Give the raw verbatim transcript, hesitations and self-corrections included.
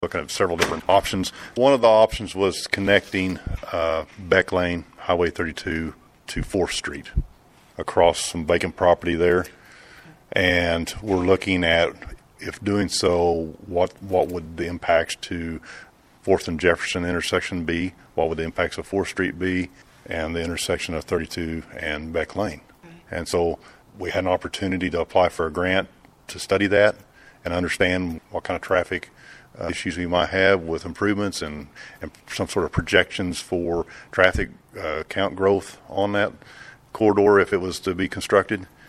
looking at several different options. One of the options was connecting uh, Beck Lane, Highway thirty-two, to fourth Street across some vacant property there. And we're looking at, if doing so, what what would the impacts to fourth and Jefferson intersection be? What would the impacts of fourth Street be? And the intersection of thirty-two and Beck Lane. And so we had an opportunity to apply for a grant to study that and understand what kind of traffic uh, issues we might have with improvements and, and some sort of projections for traffic uh, count growth on that corridor if it was to be constructed.